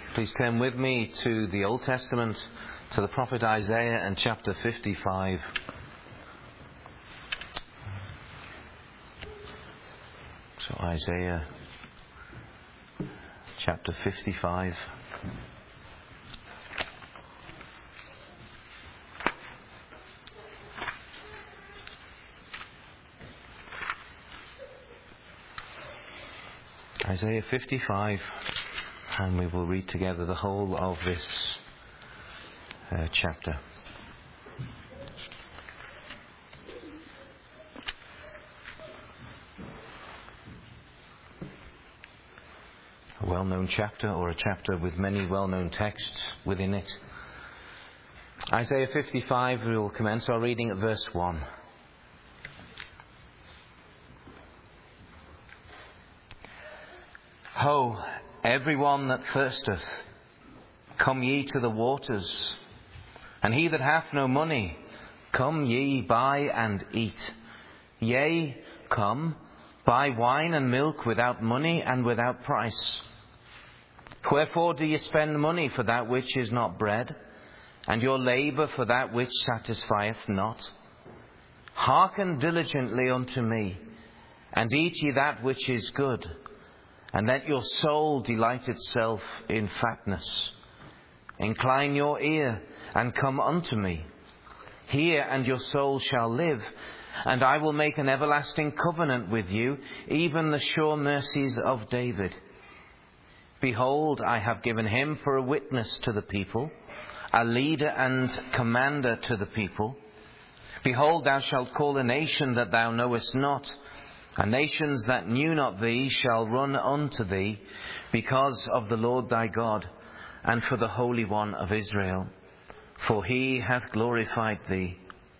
Please turn with me to the Old Testament, to the prophet Isaiah and chapter 55. So Isaiah chapter 55. Isaiah 55, and we will read together the whole of this chapter. A well-known chapter, or a chapter with many well-known texts within it. Isaiah 55, we will commence our reading at verse 1. Ho, everyone that thirsteth, come ye to the waters, and he that hath no money, come ye, buy and eat. Yea, come, buy wine and milk without money and without price. Wherefore do ye spend money for that which is not bread, and your labour for that which satisfieth not? Hearken diligently unto me, and eat ye that which is good, and let your soul delight itself in fatness. Incline your ear, and come unto me. Hear, and your soul shall live, and I will make an everlasting covenant with you, even the sure mercies of David. Behold, I have given him for a witness to the people, a leader and commander to the people. Behold, thou shalt call a nation that thou knowest not, and nations that knew not thee shall run unto thee, because of the Lord thy God, and for the Holy One of Israel. For he hath glorified thee.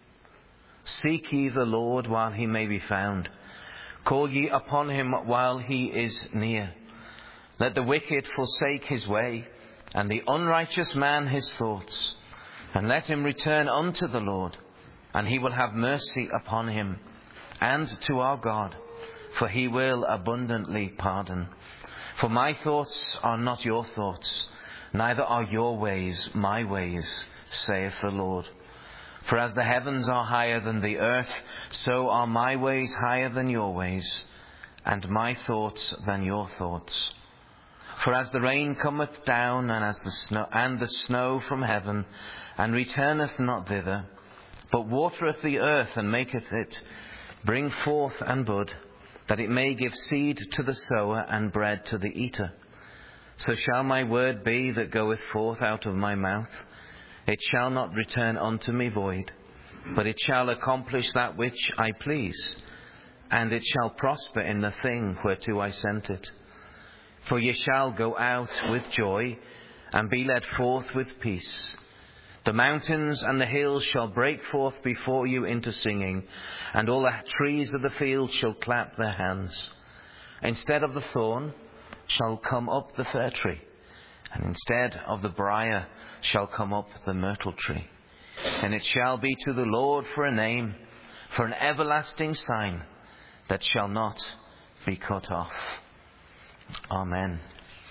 Seek ye the Lord while he may be found. Call ye upon him while he is near. Let the wicked forsake his way, and the unrighteous man his thoughts. And let him return unto the Lord, and he will have mercy upon him, and to our God, for he will abundantly pardon. For my thoughts are not your thoughts, neither are your ways my ways, saith the Lord. For as the heavens are higher than the earth, so are my ways higher than your ways, and my thoughts than your thoughts. For as the rain cometh down, and the snow from heaven, and returneth not thither, but watereth the earth, and maketh it bring forth and bud, that it may give seed to the sower and bread to the eater, so shall my word be that goeth forth out of my mouth. It shall not return unto me void, but it shall accomplish that which I please, and it shall prosper in the thing whereto I sent it. For ye shall go out with joy, and be led forth with peace. The mountains and the hills shall break forth before you into singing, and all the trees of the field shall clap their hands. Instead of the thorn shall come up the fir tree, and instead of the briar shall come up the myrtle tree. And it shall be to the Lord for a name, for an everlasting sign that shall not be cut off. Amen.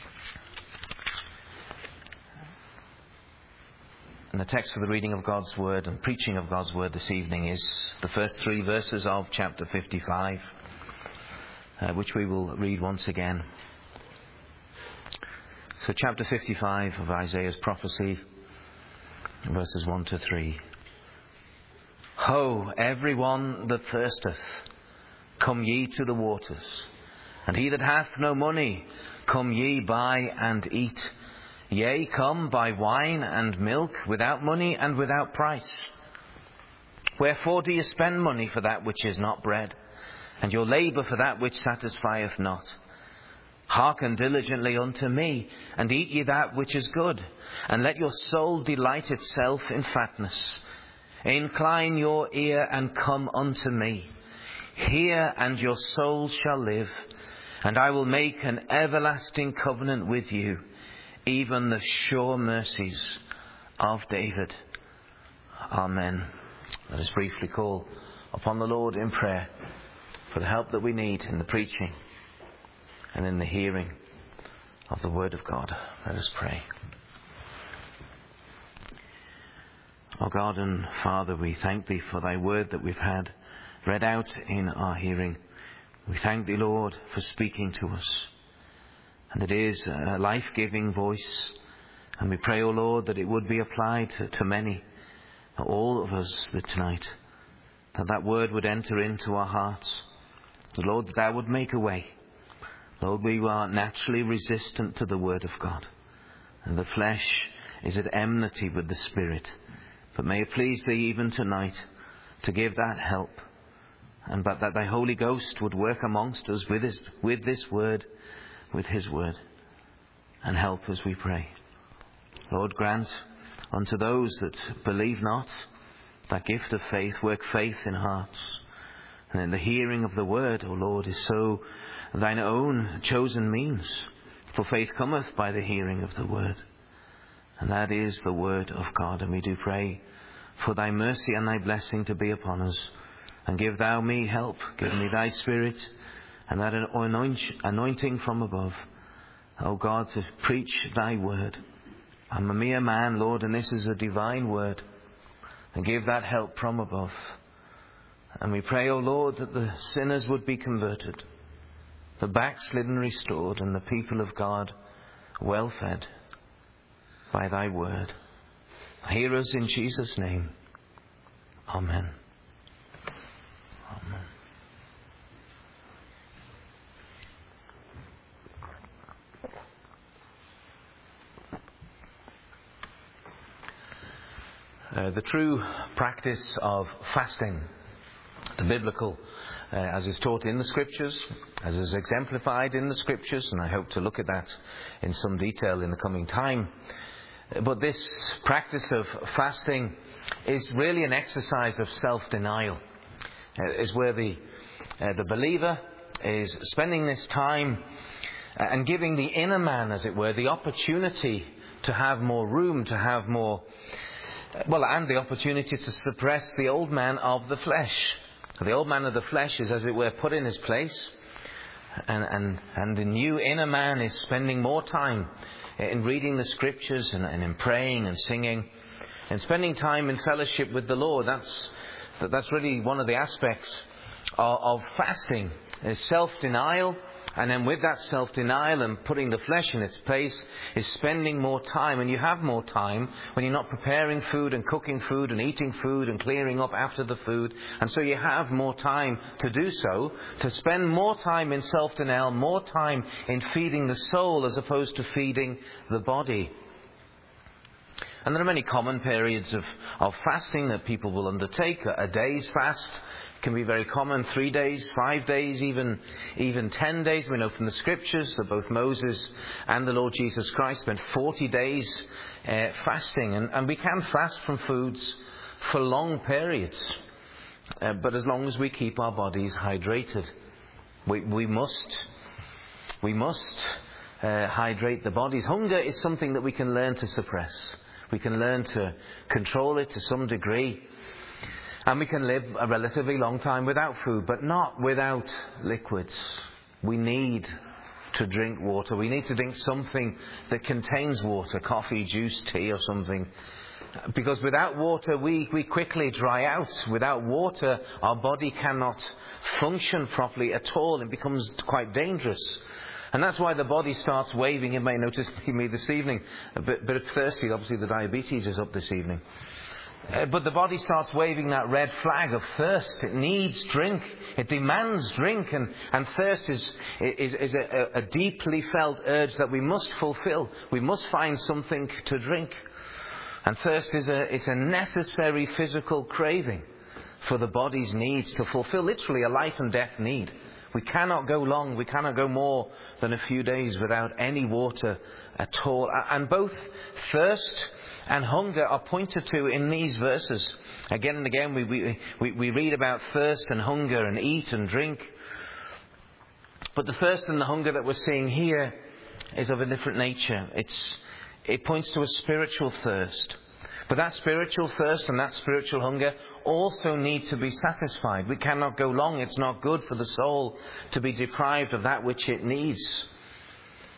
And the text for the reading of God's Word and preaching of God's Word this evening is the first 3 verses of chapter 55, which we will read once again. So chapter 55 of Isaiah's prophecy, verses 1 to 3. Ho, everyone that thirsteth, come ye to the waters. And he that hath no money, come ye, buy and eat. Yea, come, buy wine and milk without money and without price. Wherefore do ye spend money for that which is not bread, and your labour for that which satisfieth not? Hearken diligently unto me, and eat ye that which is good, and let your soul delight itself in fatness. Incline your ear, and come unto me. Hear, and your soul shall live, and I will make an everlasting covenant with you, even the sure mercies of David. Amen. Let us briefly call upon the Lord in prayer for the help that we need in the preaching and in the hearing of the Word of God. Let us pray. O God and Father, we thank Thee for Thy Word that we've had read out in our hearing. We thank Thee, Lord, for speaking to us. And it is a life-giving voice. And we pray, O Lord, that it would be applied to many, all of us tonight. That word would enter into our hearts. The Lord, that Thou would make a way. Lord, we are naturally resistant to the Word of God. And the flesh is at enmity with the Spirit. But may it please Thee even tonight to give that help. And but that Thy Holy Ghost would work amongst us with this Word, with His Word. And help as we pray. Lord, grant unto those that believe not that gift of faith, work faith in hearts. And in the hearing of the Word, O Lord, is so Thine own chosen means. For faith cometh by the hearing of the Word. And that is the Word of God. And we do pray for Thy mercy and Thy blessing to be upon us. And give Thou me help. Give me Thy Spirit and that anointing from above. O God, to preach Thy Word. I'm a mere man, Lord, and this is a divine Word. And give that help from above. And we pray, O Lord, that the sinners would be converted, the backslidden restored, and the people of God well fed by Thy Word. Hear us in Jesus' name. Amen. The true practice of fasting, the biblical, as is taught in the Scriptures, as is exemplified in the Scriptures, and I hope to look at that in some detail in the coming time. But this practice of fasting is really an exercise of self-denial. Is where the believer is spending this time and giving the inner man, as it were, the opportunity to have more room, to have more, and the opportunity to suppress the old man of the flesh. The old man of the flesh is, as it were, put in his place, and the new inner man is spending more time in reading the Scriptures and in praying and singing and spending time in fellowship with the Lord. That's really one of the aspects of fasting, is self-denial. And then with that self-denial and putting the flesh in its place is spending more time. And you have more time when you're not preparing food and cooking food and eating food and clearing up after the food. And so you have more time to do so, to spend more time in self-denial, more time in feeding the soul as opposed to feeding the body. And there are many common periods of fasting that people will undertake. A day's fast can be very common, 3 days, 5 days, even 10 days. We know from the Scriptures that both Moses and the Lord Jesus Christ spent 40 days fasting. And we can fast from foods for long periods, but as long as we keep our bodies hydrated. We must hydrate the bodies. Hunger is something that we can learn to suppress. We can learn to control it to some degree. And we can live a relatively long time without food, but not without liquids. We need to drink water. We need to drink something that contains water, coffee, juice, tea or something. Because without water, we quickly dry out. Without water, our body cannot function properly at all. It becomes quite dangerous. And that's why the body starts waving. You may notice me this evening a bit thirsty. Obviously the diabetes is up this evening. But the body starts waving that red flag of thirst. It needs drink. It demands drink. And thirst is a deeply felt urge that we must fulfill. We must find something to drink. And thirst it's a necessary physical craving for the body's needs to fulfill literally a life and death need. We cannot go long, we cannot go more than a few days without any water at all. And both thirst and hunger are pointed to in these verses. Again and again we read about thirst and hunger and eat and drink. But the thirst and the hunger that we're seeing here is of a different nature. It points to a spiritual thirst. But that spiritual thirst and that spiritual hunger also need to be satisfied. We cannot go long. It's not good for the soul to be deprived of that which it needs.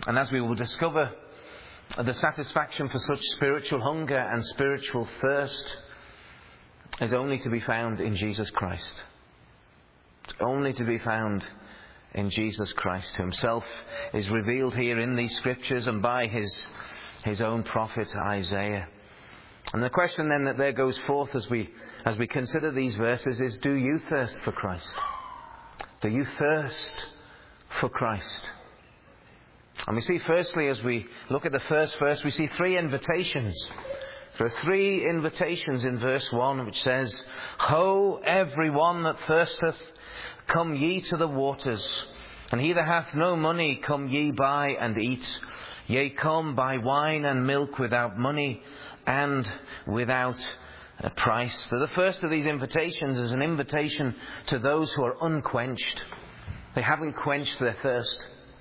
And as we will discover, the satisfaction for such spiritual hunger and spiritual thirst is only to be found in Jesus Christ. It's only to be found in Jesus Christ, who himself is revealed here in these scriptures and by his own prophet Isaiah. And the question then that there goes forth as we consider these verses is, do you thirst for Christ? Do you thirst for Christ? And we see firstly, as we look at the first verse, we see three invitations. There are three invitations in verse 1 which says, Ho, everyone that thirsteth, come ye to the waters, and he that hath no money, come ye buy and eat. Yea, come buy wine and milk without money and without a price. So the first of these invitations is an invitation to those who are unquenched. They haven't quenched their thirst.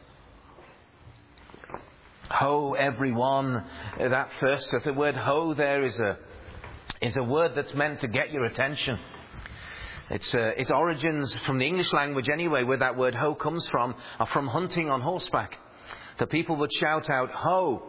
Ho, everyone that thirsteth. The word ho there is a word that's meant to get your attention. Its origins from the English language anyway, where that word ho comes from, are from hunting on horseback. The people would shout out, ho!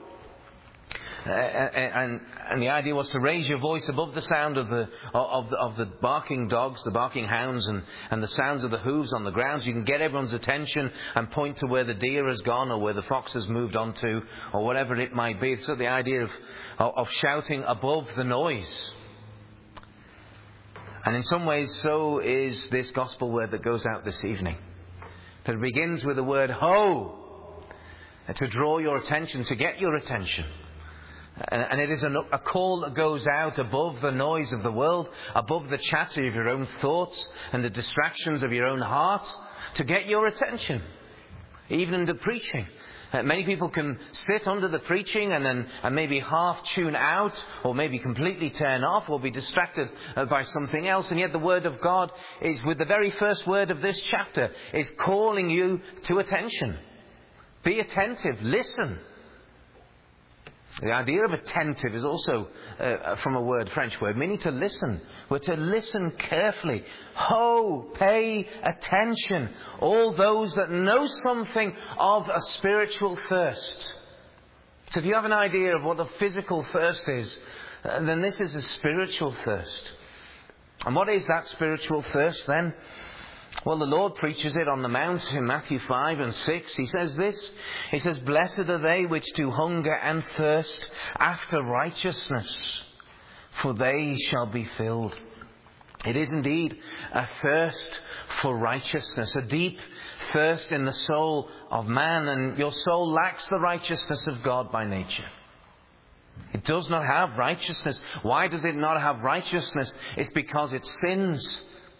And the idea was to raise your voice above the sound of the barking dogs, the barking hounds, and the sounds of the hooves on the ground. So you can get everyone's attention and point to where the deer has gone or where the fox has moved on to, or whatever it might be. So the idea of shouting above the noise. And in some ways, so is this gospel word that goes out this evening. That it begins with the word ho, to draw your attention, to get your attention. And it is a call that goes out above the noise of the world, above the chatter of your own thoughts and the distractions of your own heart, to get your attention, even in the preaching. Many people can sit under the preaching and maybe half tune out, or maybe completely turn off, or be distracted by something else. And yet the Word of God is, with the very first word of this chapter, is calling you to attention. Be attentive. Listen. The idea of attentive is also from a French word, meaning to listen. We're to listen carefully. Ho, pay attention. All those that know something of a spiritual thirst. So if you have an idea of what the physical thirst is, then this is a spiritual thirst. And what is that spiritual thirst then? Well, the Lord preaches it on the Mount in Matthew 5 and 6. He says this. He says, Blessed are they which do hunger and thirst after righteousness, for they shall be filled. It is indeed a thirst for righteousness, a deep thirst in the soul of man. And your soul lacks the righteousness of God by nature. It does not have righteousness. Why does it not have righteousness? It's because it sins.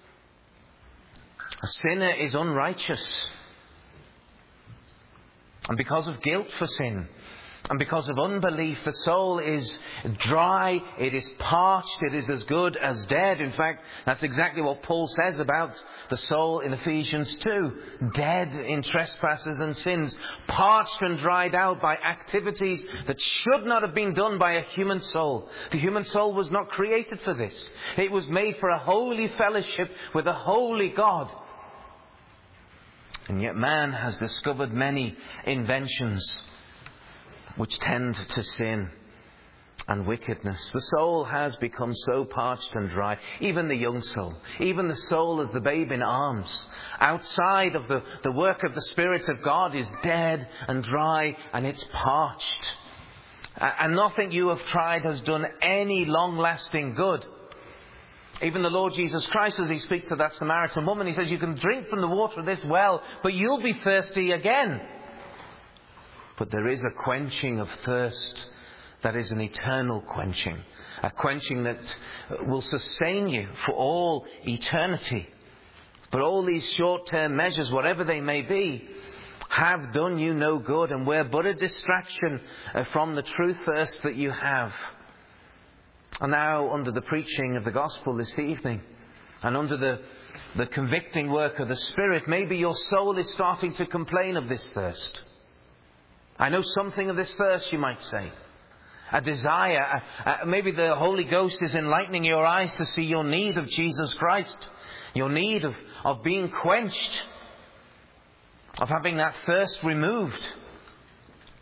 A sinner is unrighteous. And because of guilt for sin, and because of unbelief, the soul is dry, it is parched, it is as good as dead. In fact, that's exactly what Paul says about the soul in Ephesians 2. Dead in trespasses and sins, parched and dried out by activities that should not have been done by a human soul. The human soul was not created for this. It was made for a holy fellowship with a holy God. And yet man has discovered many inventions which tend to sin and wickedness. The soul has become so parched and dry. Even the young soul, even the soul as the babe in arms, outside of the work of the Spirit of God, is dead and dry, and it's parched. And nothing you have tried has done any long-lasting good. Even the Lord Jesus Christ, as he speaks to that Samaritan woman, he says, you can drink from the water of this well, but you'll be thirsty again. But there is a quenching of thirst that is an eternal quenching. A quenching that will sustain you for all eternity. But all these short-term measures, whatever they may be, have done you no good, and were but a distraction from the true thirst that you have. And now, under the preaching of the gospel this evening, and under the convicting work of the Spirit, maybe your soul is starting to complain of this thirst. I know something of this thirst, you might say. A desire. Maybe the Holy Ghost is enlightening your eyes to see your need of Jesus Christ. Your need of being quenched. Of having that thirst removed.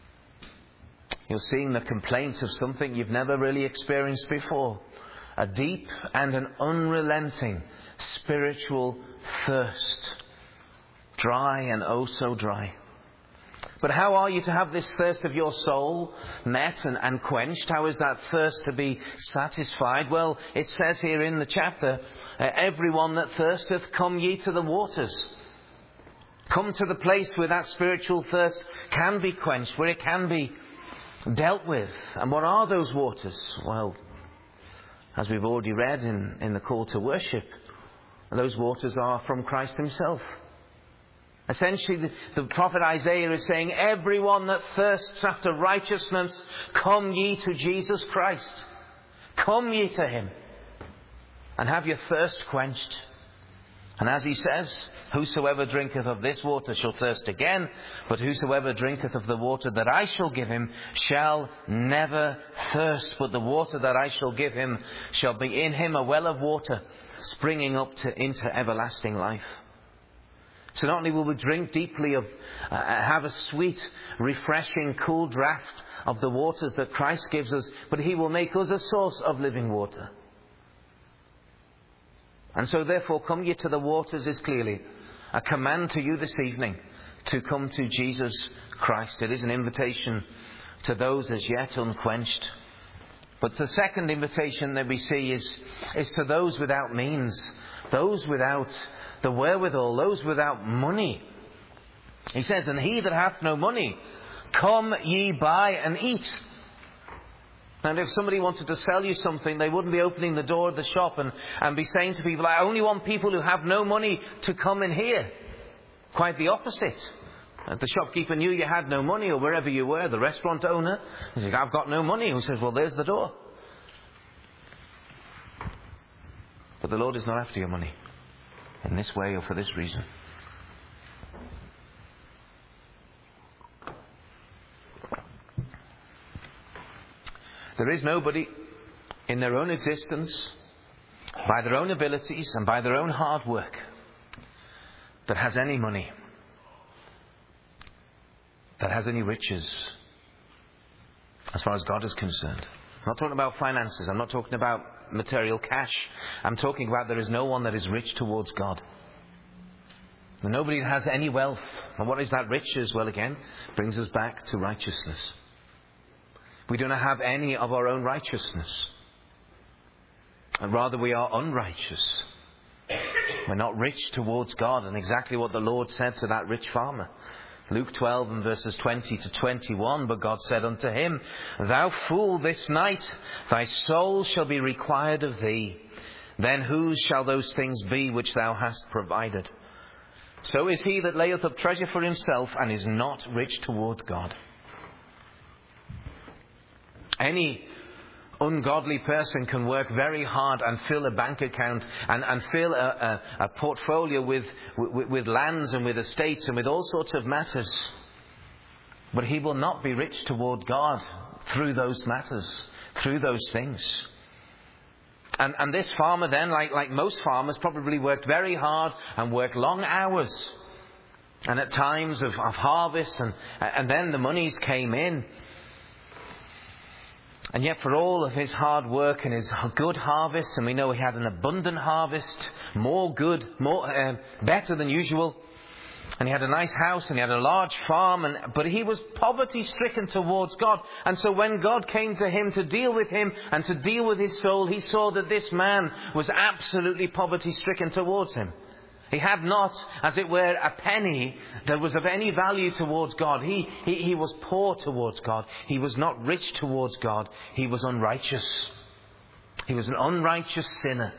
You're seeing the complaint of something you've never really experienced before. A deep and an unrelenting spiritual thirst. Dry and oh so dry. But how are you to have this thirst of your soul met and quenched? How is that thirst to be satisfied? Well, it says here in the chapter, everyone that thirsteth, come ye to the waters. Come to the place where that spiritual thirst can be quenched, where it can be dealt with. And what are those waters? Well, as we've already read in the call to worship, those waters are from Christ himself. Essentially, the prophet Isaiah is saying, everyone that thirsts after righteousness, come ye to Jesus Christ. Come ye to him and have your thirst quenched. And as he says, whosoever drinketh of this water shall thirst again, but whosoever drinketh of the water that I shall give him shall never thirst. But the water that I shall give him shall be in him a well of water, springing up into everlasting life. So not only will we drink deeply have a sweet, refreshing, cool draught of the waters that Christ gives us, but he will make us a source of living water. And so therefore, come ye to the waters is clearly a command to you this evening to come to Jesus Christ. It is an invitation to those as yet unquenched. But the second invitation that we see is to those without means, those without the wherewithal, those without money. He says, and he that hath no money, come ye buy and eat. And if somebody wanted to sell you something, they wouldn't be opening the door of the shop and be saying to people, I only want people who have no money to come in here. Quite the opposite. The shopkeeper knew you had no money, or wherever you were, the restaurant owner, he said, I've got no money. He says, well, there's the door. But the Lord is not after your money in this way or for this reason. There is nobody in their own existence, by their own abilities and by their own hard work, that has any money, that has any riches, as far as God is concerned. I'm not talking about finances. I'm not talking about material cash. I'm talking about there is no one that is rich towards God. Nobody has any wealth. And what is that riches? Well, again, brings us back to righteousness. We do not have any of our own righteousness. And rather we are unrighteous. We're not rich towards God. And exactly what the Lord said to that rich farmer. Luke 12 and verses 20 to 21. But God said unto him, Thou fool, this night thy soul shall be required of thee. Then whose shall those things be which thou hast provided? So is he that layeth up treasure for himself and is not rich toward God. Any ungodly person can work very hard and fill a bank account and fill a portfolio with lands and with estates and with all sorts of matters. But he will not be rich toward God through those matters, through those things. And this farmer then, like most farmers, probably worked very hard and worked long hours. And at times of harvest and then the monies came in. And yet for all of his hard work and his good harvest, and we know he had an abundant harvest, better than usual, and he had a nice house and he had a large farm, but he was poverty-stricken towards God. And so when God came to him to deal with him and to deal with his soul, he saw that this man was absolutely poverty-stricken towards him. He had not, as it were, a penny that was of any value towards God. He was poor towards God. He was not rich towards God. He was unrighteous. He was an unrighteous sinner.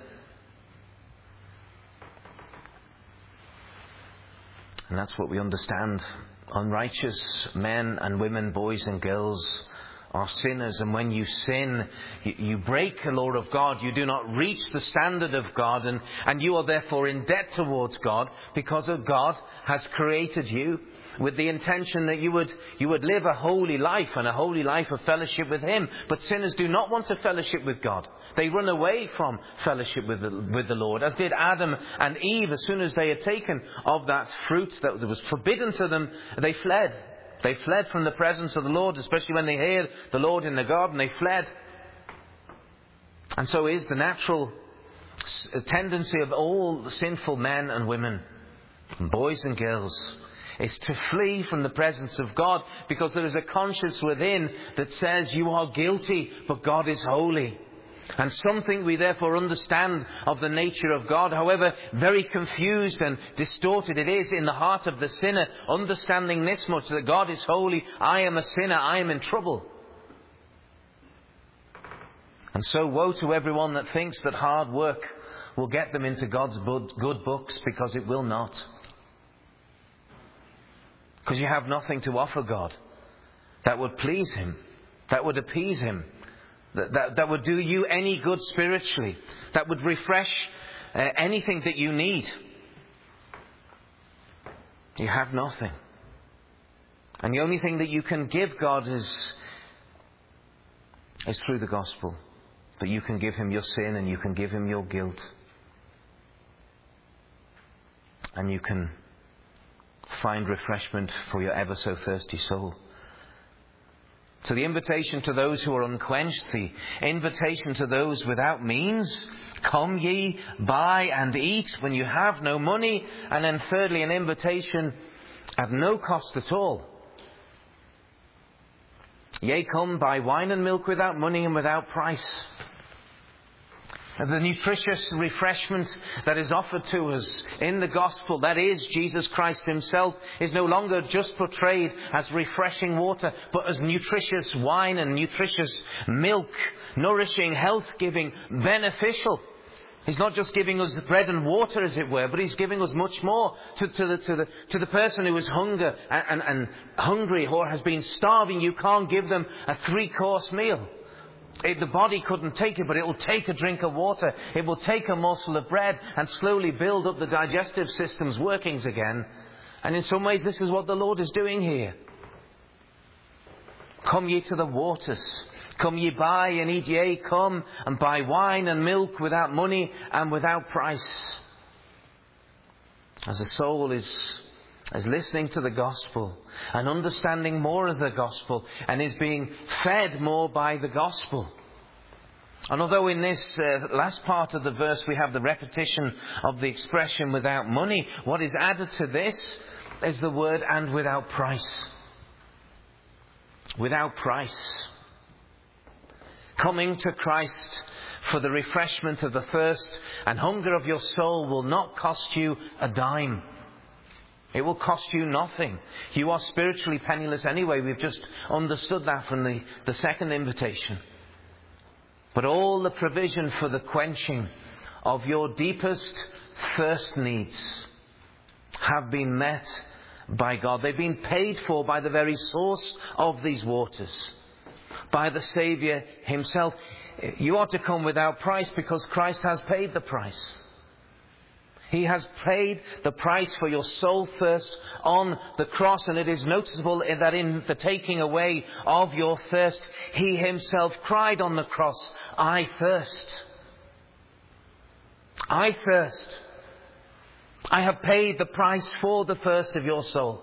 And that's what we understand. Unrighteous men and women, boys and girls, are sinners. And when you sin, you break the law of God. You do not reach the standard of God. And you are therefore in debt towards God, because of God has created you with the intention that you would live a holy life and a holy life of fellowship with Him. But sinners do not want to fellowship with God. They run away from fellowship with the Lord, as did Adam and Eve. As soon as they had taken of that fruit that was forbidden to them, they fled. They fled from the presence of the Lord, especially when they heard the Lord in the garden. They fled. And so is the natural tendency of all sinful men and women, boys and girls, is to flee from the presence of God, because there is a conscience within that says you are guilty, but God is holy. And something we therefore understand of the nature of God, however very confused and distorted it is in the heart of the sinner, understanding this much, that God is holy, I am a sinner, I am in trouble. And so woe to everyone that thinks that hard work will get them into God's good books, because it will not. Because you have nothing to offer God that would please Him, that would appease Him, that would do you any good spiritually, that would refresh anything that you need. You have nothing. And the only thing that you can give God is through the gospel. That you can give Him your sin, and you can give Him your guilt. And you can find refreshment for your ever so thirsty soul. So the invitation to those who are unquenched, the invitation to those without means, come ye, buy and eat when you have no money. And then thirdly, an invitation at no cost at all. Yea, come, buy wine and milk without money and without price. The nutritious refreshment that is offered to us in the gospel, that is Jesus Christ Himself, is no longer just portrayed as refreshing water, but as nutritious wine and nutritious milk, nourishing, health-giving, beneficial. He's not just giving us bread and water, as it were, but He's giving us much more to the person who is hungry or has been starving. You can't give them a 3-course meal. The body couldn't take it, but it will take a drink of water. It will take a morsel of bread and slowly build up the digestive system's workings again. And in some ways, this is what the Lord is doing here. Come ye to the waters. Come ye buy and eat. Yea, come and buy wine and milk without money and without price. As the soul is listening to the gospel and understanding more of the gospel and is being fed more by the gospel. And although in this last part of the verse we have the repetition of the expression without money, what is added to this is the word and without price. Without price. Coming to Christ for the refreshment of the thirst and hunger of your soul will not cost you a dime. It will cost you nothing. You are spiritually penniless anyway. We've just understood that from the second invitation. But all the provision for the quenching of your deepest thirst needs have been met by God. They've been paid for by the very source of these waters, by the Saviour Himself. You are to come without price because Christ has paid the price. He has paid the price for your soul thirst on the cross, and it is noticeable that in the taking away of your thirst, He Himself cried on the cross, I thirst. I thirst. I have paid the price for the thirst of your soul.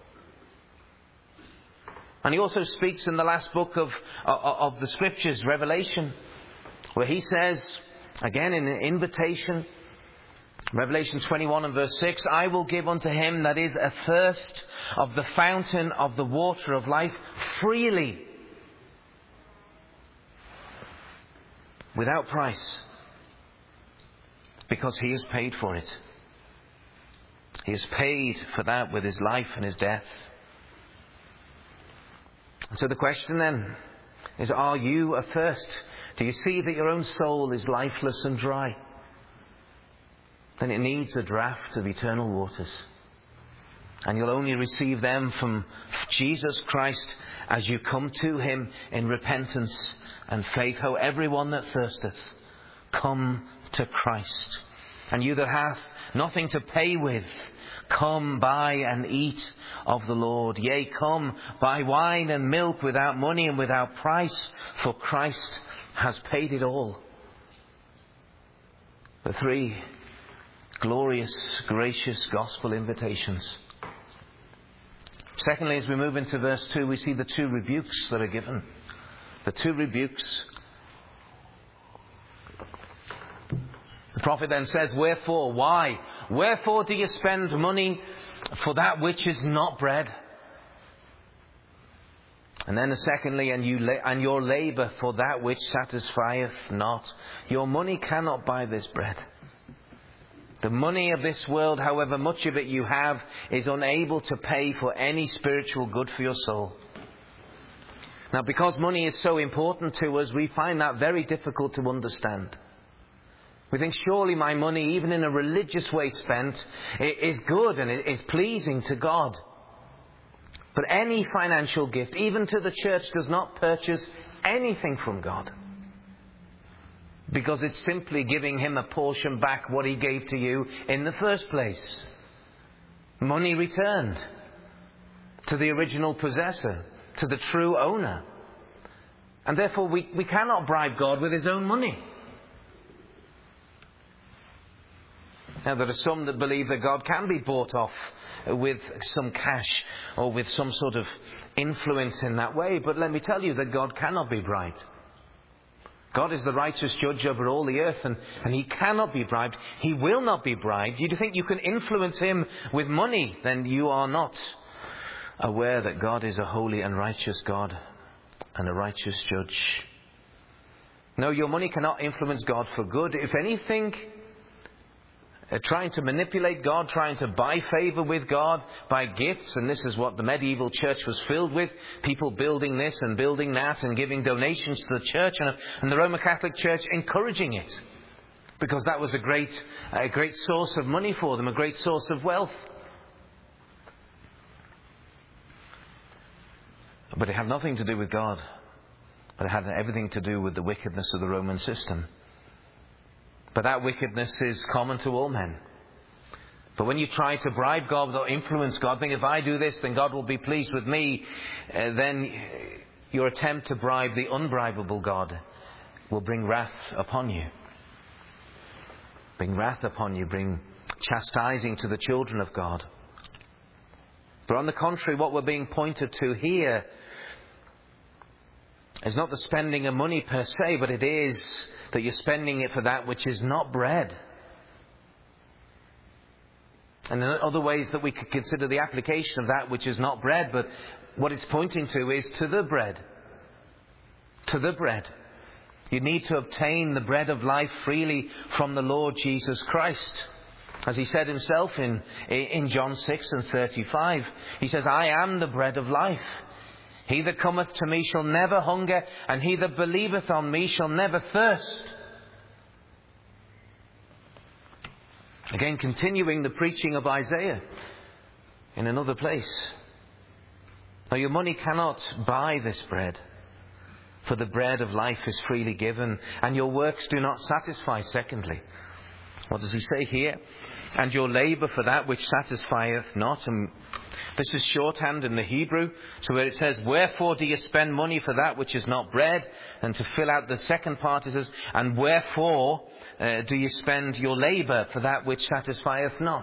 And He also speaks in the last book of the Scriptures, Revelation, where He says, again in an invitation, Revelation 21 and verse 6, I will give unto him that is athirst of the fountain of the water of life freely, without price, because He has paid for it. He has paid for that with His life and His death. And so the question then is, are you athirst? Do you see that your own soul is lifeless and dry? Then it needs a draught of eternal waters. And you'll only receive them from Jesus Christ as you come to Him in repentance and faith. Oh, everyone that thirsteth, come to Christ. And you that hath nothing to pay with, come buy and eat of the Lord. Yea, come buy wine and milk without money and without price, for Christ has paid it all. The 3 glorious, gracious gospel invitations Secondly, as we move into verse 2, we see the two rebukes that are given. The two rebukes. The prophet then says, wherefore? Why? Wherefore do you spend money for that which is not bread? And then secondly, and your labour for that which satisfieth not. Your money cannot buy this bread. The money of this world, however much of it you have, is unable to pay for any spiritual good for your soul. Now, because money is so important to us, we find that very difficult to understand. We think, surely my money, even in a religious way spent, is good and it is pleasing to God. But any financial gift, even to the church, does not purchase anything from God. Because it's simply giving him a portion back what he gave to you in the first place. Money returned to the original possessor, to the true owner. And therefore we cannot bribe God with his own money. Now, there are some that believe that God can be bought off with some cash or with some sort of influence in that way. But let me tell you that God cannot be bribed. God is the righteous judge over all the earth, and he cannot be bribed. He will not be bribed. You think you can influence him with money, then you are not aware that God is a holy and righteous God and a righteous judge. No, your money cannot influence God for good. If anything, trying to manipulate God, trying to buy favour with God by gifts, and this is what the medieval church was filled with, people building this and building that and giving donations to the church, and the Roman Catholic Church encouraging it, because that was a great source of money for them, a great source of wealth. But it had nothing to do with God, but it had everything to do with the wickedness of the Roman system. But that wickedness is common to all men. But when you try to bribe God or influence God, think if I do this, then God will be pleased with me, then your attempt to bribe the unbribable God will bring wrath upon you. Bring wrath upon you, bring chastising to the children of God. But on the contrary, what we're being pointed to here is not the spending of money per se, but it is that you're spending it for that which is not bread. And there are other ways that we could consider the application of that which is not bread, but what it's pointing to is to the bread. To the bread. You need to obtain the bread of life freely from the Lord Jesus Christ. As he said himself in John 6:35, he says, I am the bread of life. He that cometh to me shall never hunger, and he that believeth on me shall never thirst. Again, continuing the preaching of Isaiah in another place. Now, your money cannot buy this bread, for the bread of life is freely given, and your works do not satisfy. Secondly, what does he say here? And your labour for that which satisfieth not. And this is shorthand in the Hebrew. So where it says, wherefore do you spend money for that which is not bread? And to fill out the second part it says, and wherefore do you spend your labour for that which satisfieth not?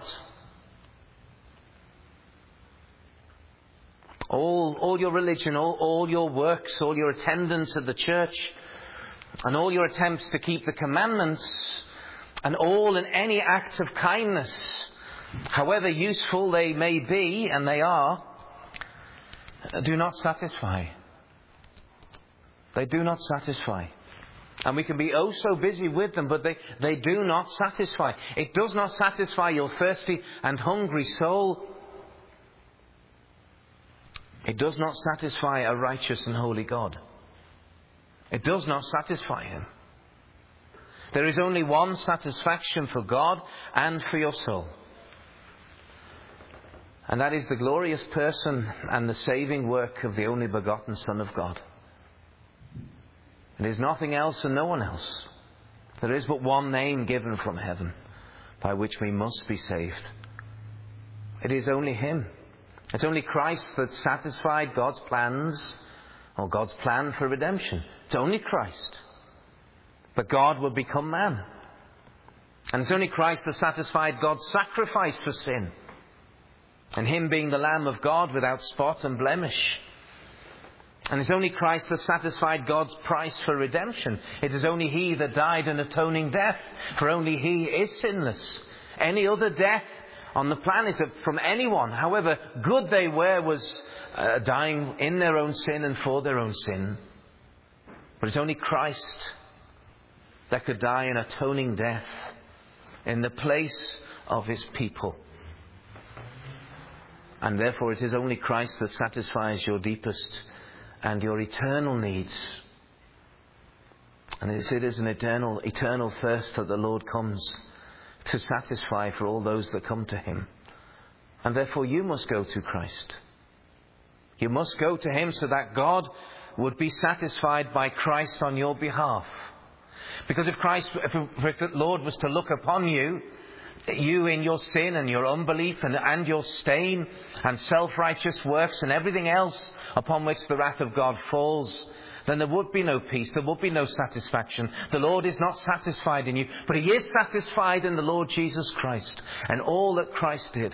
All your religion, all your works, all your attendance at the church, and all your attempts to keep the commandments, and all and any act of kindness, however useful they may be, and they are, do not satisfy. They do not satisfy. And we can be oh so busy with them, but they do not satisfy. It does not satisfy your thirsty and hungry soul. It does not satisfy a righteous and holy God. It does not satisfy him. There is only one satisfaction for God and for your soul. And that is the glorious person and the saving work of the only begotten Son of God. It is nothing else and no one else. There is but one name given from heaven by which we must be saved. It is only him. It's only Christ that satisfied God's plans, or God's plan for redemption. It's only Christ. But God will become man. And it's only Christ that satisfied God's sacrifice for sin. and him being the Lamb of God without spot and blemish. And it's only Christ that satisfied God's price for redemption. It is only he that died an atoning death, for only he is sinless. Any other death on the planet from anyone, however good they were, was dying in their own sin and for their own sin. But it's only Christ that could die an atoning death in the place of his people. And therefore it is only Christ that satisfies your deepest and your eternal needs. And it is an eternal thirst that the Lord comes to satisfy for all those that come to him. And therefore you must go to Christ. You must go to him so that God would be satisfied by Christ on your behalf. Because if the Lord was to look upon you in your sin and your unbelief and your stain and self-righteous works and everything else upon which the wrath of God falls, then there would be no peace, there would be no satisfaction. The Lord is not satisfied in you, but he is satisfied in the Lord Jesus Christ and all that Christ did.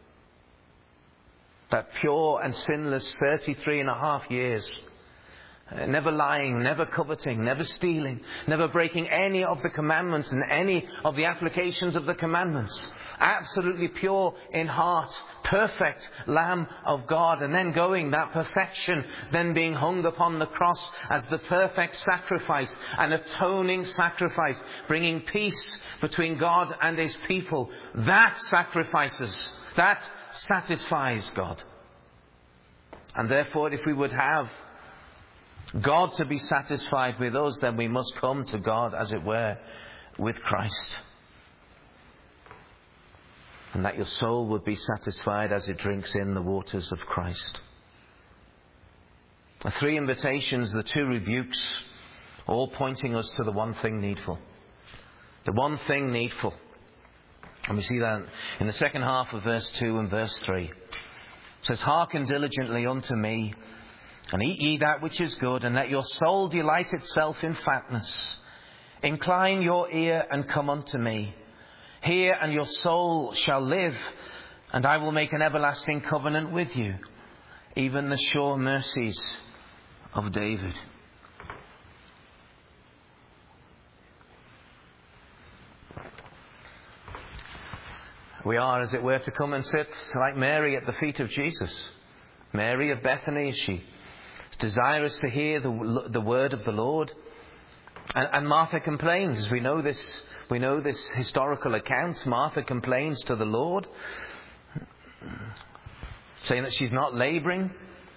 That pure and sinless 33.5 years. Never lying, never coveting, never stealing, never breaking any of the commandments and any of the applications of the commandments. Absolutely pure in heart, perfect Lamb of God. And then going, that perfection, then being hung upon the cross as the perfect sacrifice, an atoning sacrifice, bringing peace between God and his people. That satisfies God. And therefore, if we would have God to be satisfied with us, then we must come to God, as it were, with Christ. And that your soul would be satisfied as it drinks in the waters of Christ. The 3 invitations, the 2 rebukes, all pointing us to the one thing needful. The one thing needful. And we see that in the second half of verse 2 and verse 3. It says, "Hearken diligently unto me, and eat ye that which is good, and let your soul delight itself in fatness. Incline your ear and come unto me. Hear, and your soul shall live, and I will make an everlasting covenant with you, even the sure mercies of David." We are, as it were, to come and sit like Mary at the feet of Jesus. Mary of Bethany, she is desirous to hear the word of the Lord. And Martha complains. We know this historical account. Martha complains to the Lord, saying that she's not labouring.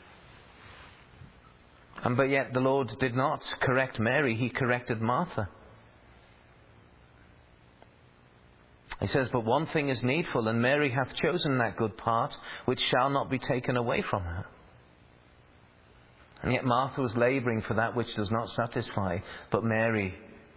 But yet the Lord did not correct Mary, he corrected Martha. He says, "But one thing is needful, and Mary hath chosen that good part, which shall not be taken away from her." And yet Martha was labouring for that which does not satisfy. But Mary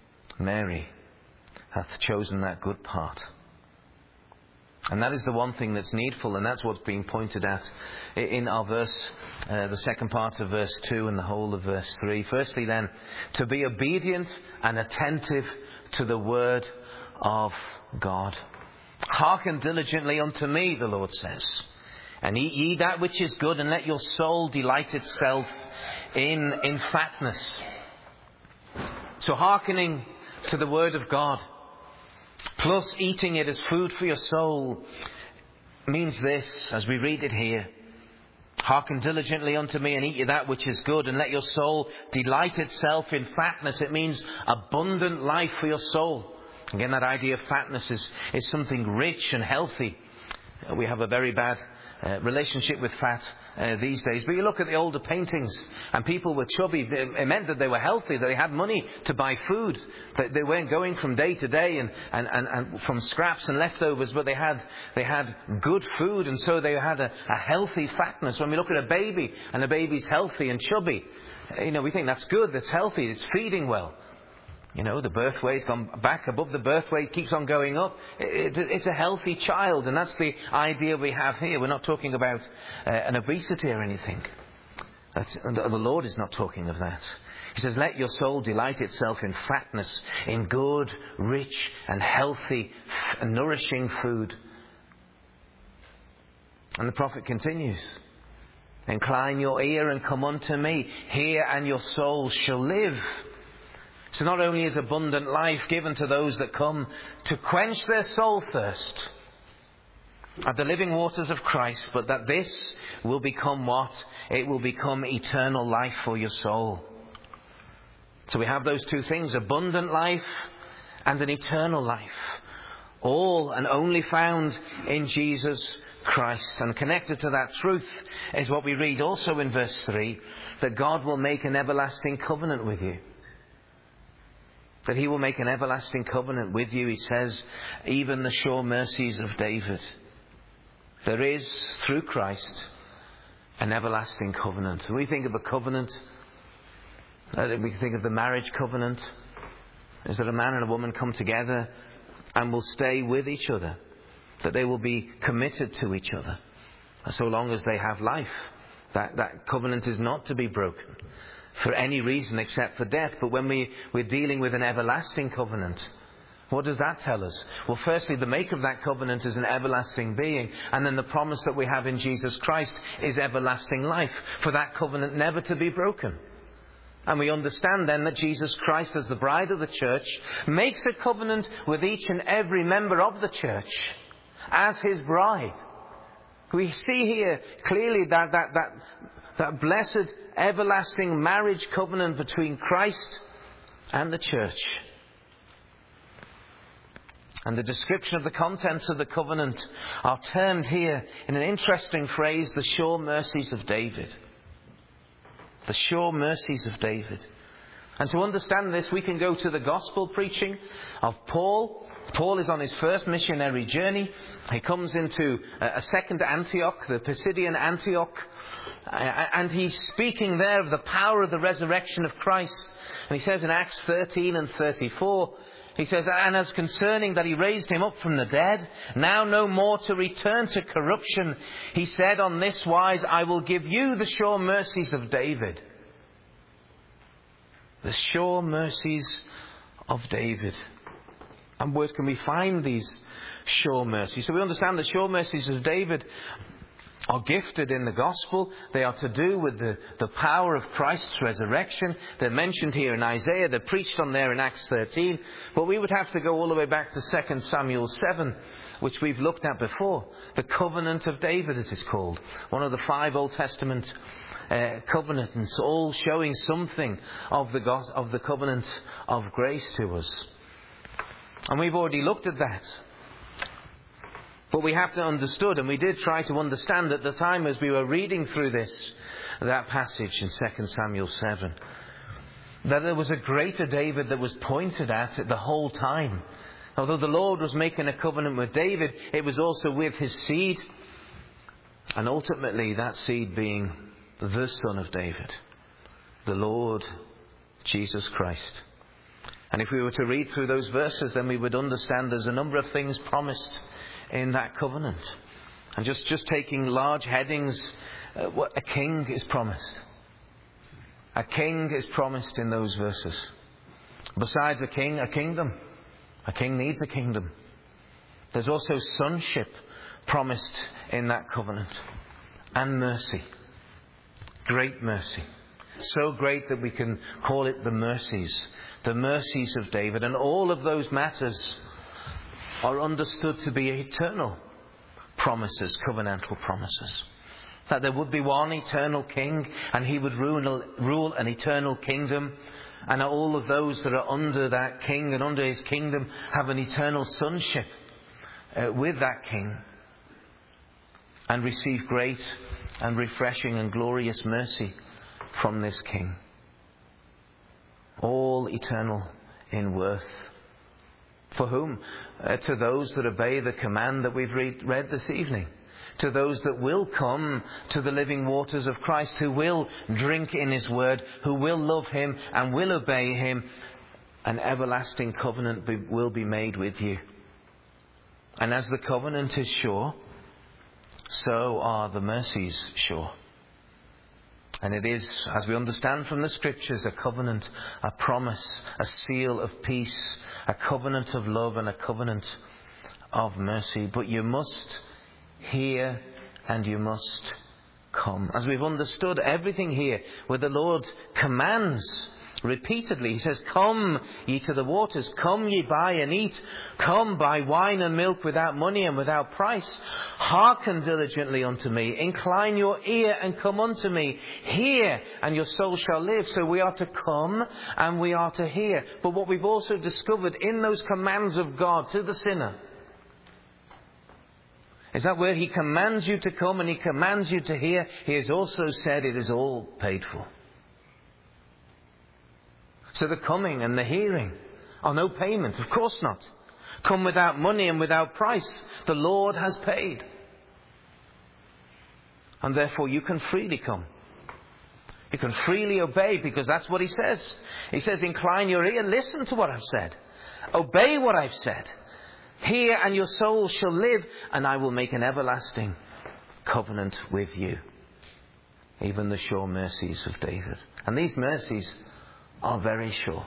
hath chosen that good part. And that is the one thing that's needful, and that's what's being pointed at in our verse, the second part of verse 2 and the whole of verse 3. Firstly then, to be obedient and attentive to the word of God. "Hearken diligently unto me," the Lord says, "and eat ye that which is good, and let your soul delight itself in fatness." So hearkening to the word of God, plus eating it as food for your soul, means this, as we read it here: "Hearken diligently unto me, and eat ye that which is good, and let your soul delight itself in fatness." It means abundant life for your soul. Again, that idea of fatness is something rich and healthy. We have a very bad relationship with fat these days. But you look at the older paintings, and people were chubby. It meant that they were healthy, that they had money to buy food. That they weren't going from day to day and from scraps and leftovers, but they had good food, and so they had a healthy fatness. When we look at a baby, and the baby's healthy and chubby, we think that's good, that's healthy, it's feeding well. The birth weight's gone back above the birth weight, keeps on going up. It's a healthy child, and that's the idea we have here. We're not talking about an obesity or anything. The Lord is not talking of that. He says, "Let your soul delight itself in fatness, in good, rich and healthy, nourishing food." And the prophet continues, incline your ear and come unto me. Hear, and your soul shall live. So not only is abundant life given to those that come to quench their soul thirst at the living waters of Christ, but that this will become what? It will become eternal life for your soul. So we have those two things, abundant life and an eternal life. All and only found in Jesus Christ. And connected to that truth is what we read also in verse 3, that God will make an everlasting covenant with you. That he will make an everlasting covenant with you, he says, even the sure mercies of David. There is, through Christ, an everlasting covenant. When we think of a covenant, we think of the marriage covenant, is that a man and a woman come together and will stay with each other. That they will be committed to each other. So long as they have life. That covenant is not to be broken for any reason except for death. But when we're dealing with an everlasting covenant, what does that tell us? Well, firstly, the maker of that covenant is an everlasting being. And then the promise that we have in Jesus Christ is everlasting life, for that covenant never to be broken. And we understand then that Jesus Christ, as the bride of the church, makes a covenant with each and every member of the church as his bride. We see here clearly that blessed everlasting marriage covenant between Christ and the church. And the description of the contents of the covenant are termed here in an interesting phrase, the sure mercies of David. The sure mercies of David. And to understand this, we can go to the gospel preaching of Paul. Paul is on his first missionary journey. He comes into a second Antioch, the Pisidian Antioch. And he's speaking there of the power of the resurrection of Christ. And he says in Acts 13 and 34, he says, and as concerning that he raised him up from the dead, now no more to return to corruption, he said on this wise, I will give you the sure mercies of David. The sure mercies of David. And where can we find these sure mercies? So we understand the sure mercies of David are gifted in the gospel. They are to do with the power of Christ's resurrection. They're mentioned here in Isaiah. They're preached on there in Acts 13. But we would have to go all the way back to 2 Samuel 7, which we've looked at before. The covenant of David, it is called. One of the 5 Old Testament covenants, all showing something of the covenant of grace to us. And we've already looked at that. But we have to understood, and we did try to understand at the time as we were reading through that passage in 2 Samuel 7, that there was a greater David that was pointed at the whole time. Although the Lord was making a covenant with David, it was also with his seed, and ultimately that seed being the Son of David, the Lord Jesus Christ. And if we were to read through those verses, then we would understand there's a number of things promised in that covenant. And just taking large headings, a king is promised. A king is promised in those verses. Besides a king, a kingdom. A king needs a kingdom. There's also sonship promised in that covenant. And mercy. Great mercy. So great that we can call it the mercies. The mercies of David. And all of those matters are understood to be eternal promises, covenantal promises. That there would be one eternal king, and he would rule an eternal kingdom, and all of those that are under that king and under his kingdom have an eternal sonship with that king, and receive great and refreshing and glorious mercy from this king. All eternal in worth. For whom? To those that obey the command that we've read this evening. To those that will come to the living waters of Christ, who will drink in his word, who will love him and will obey him. An everlasting covenant will be made with you. And as the covenant is sure, so are the mercies sure. And it is, as we understand from the Scriptures, a covenant, a promise, a seal of peace, a covenant of love and a covenant of mercy. But you must hear and you must come. As we've understood everything here, where the Lord commands repeatedly, He says, come ye to the waters, come ye buy and eat, come buy wine and milk without money and without price. Hearken diligently unto me, incline your ear and come unto me. Hear, and your soul shall live. So we are to come and we are to hear. But what we've also discovered in those commands of God to the sinner is that where He commands you to come and He commands you to hear, He has also said it is all paid for. So the coming and the hearing are no payment. Of course not. Come without money and without price. The Lord has paid. And therefore you can freely come. You can freely obey, because that's what He says. He says, incline your ear, listen to what I've said. Obey what I've said. Hear, and your soul shall live, and I will make an everlasting covenant with you. Even the sure mercies of David. And these mercies are very sure.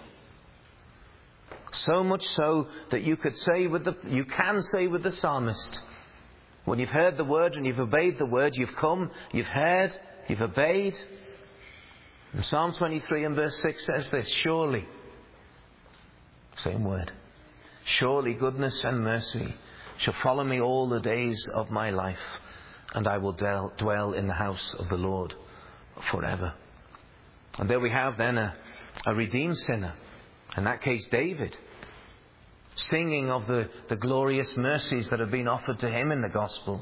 So much so that you can say with the psalmist, when you've heard the word and you've obeyed the word, you've come, you've heard, you've obeyed. And Psalm 23 and verse 6 says this, surely, same word, surely goodness and mercy shall follow me all the days of my life, and I will dwell in the house of the Lord forever. And there we have then a redeemed sinner, in that case David, singing of the glorious mercies that have been offered to him in the gospel.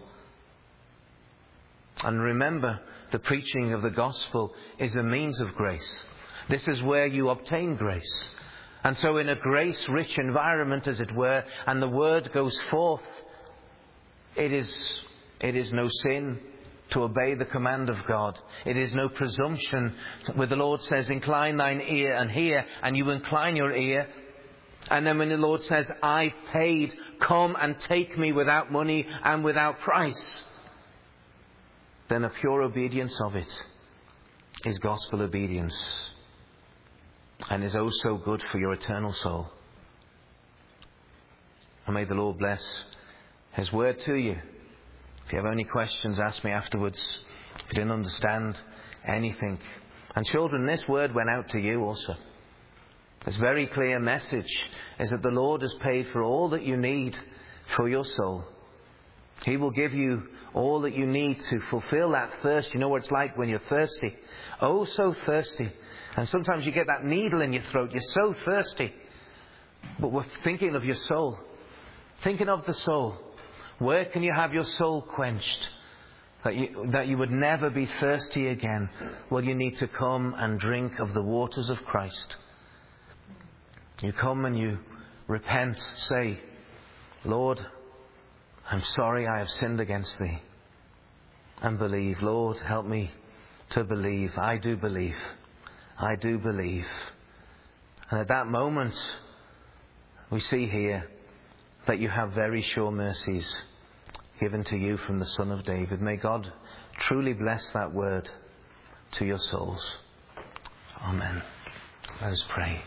And remember, the preaching of the gospel is a means of grace. This is where you obtain grace. And so in a grace-rich environment, as it were, and the word goes forth, it is no sin to obey the command of God. It is no presumption where the Lord says, incline thine ear and hear, and you incline your ear. And then when the Lord says, I paid, come and take me without money and without price, then a pure obedience of it is gospel obedience, and is oh so good for your eternal soul. And may the Lord bless His word to you. If you have any questions, ask me afterwards. If you didn't understand anything. And children, this word went out to you also. This very clear message is that the Lord has paid for all that you need for your soul. He will give you all that you need to fulfill that thirst. You know what it's like when you're thirsty. Oh, so thirsty. And sometimes you get that needle in your throat. You're so thirsty. But we're thinking of your soul. Thinking of the soul. Where can you have your soul quenched? That you would never be thirsty again. Well, you need to come and drink of the waters of Christ. You come and you repent. Say, Lord, I'm sorry I have sinned against Thee. And believe. Lord, help me to believe. I do believe. I do believe. And at that moment, we see here that you have very sure mercies given to you from the Son of David. May God truly bless that word to your souls. Amen. Let us pray.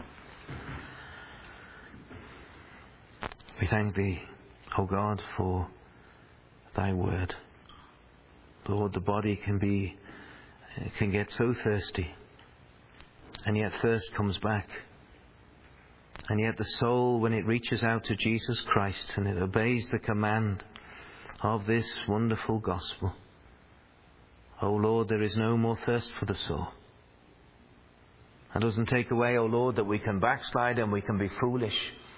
We thank Thee, O God, for Thy word. Lord, the body can get so thirsty, and yet thirst comes back. And yet the soul, when it reaches out to Jesus Christ and it obeys the command of this wonderful gospel, oh Lord, there is no more thirst for the soul. That doesn't take away, oh Lord, that we can backslide and we can be foolish.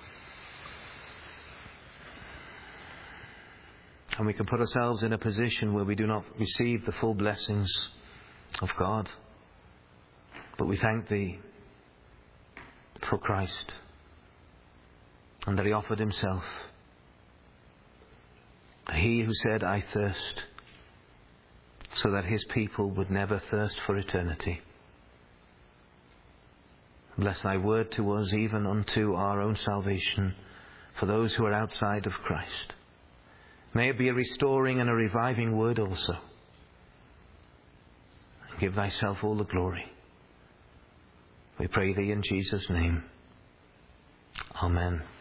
And we can put ourselves in a position where we do not receive the full blessings of God. But we thank Thee for Christ, and that He offered Himself. He who said, I thirst, so that His people would never thirst for eternity. Bless Thy word to us, even unto our own salvation, for those who are outside of Christ. May it be a restoring and a reviving word also. Give Thyself all the glory. We pray Thee in Jesus' name. Amen.